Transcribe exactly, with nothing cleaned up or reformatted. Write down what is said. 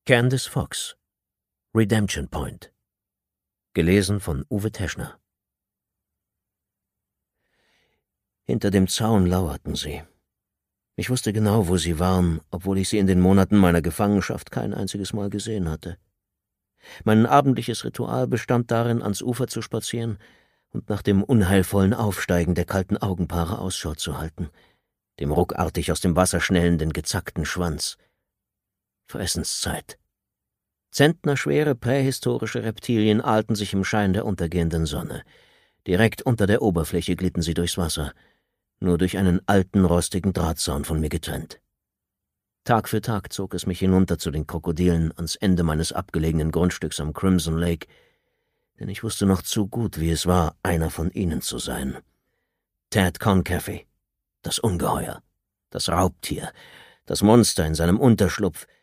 Candice Fox, Redemption Point. Gelesen von Uwe Teschner. Hinter dem Zaun lauerten sie. Ich wusste genau, wo sie waren, obwohl ich sie in den Monaten meiner Gefangenschaft kein einziges Mal gesehen hatte. Mein abendliches Ritual bestand darin, ans Ufer zu spazieren und nach dem unheilvollen Aufsteigen der kalten Augenpaare Ausschau zu halten, dem ruckartig aus dem Wasser schnellenden, gezackten Schwanz. Verесsenszeit. Zentnerschwere prähistorische Reptilien ahlten sich im Schein der untergehenden Sonne. Direkt unter der Oberfläche glitten sie durchs Wasser, nur durch einen alten, rostigen Drahtzaun von mir getrennt. Tag für Tag zog es mich hinunter zu den Krokodilen ans Ende meines abgelegenen Grundstücks am Crimson Lake, denn ich wusste noch zu gut, wie es war, einer von ihnen zu sein. Ted Concaffe, das Ungeheuer, das Raubtier, das Monster in seinem Unterschlupf,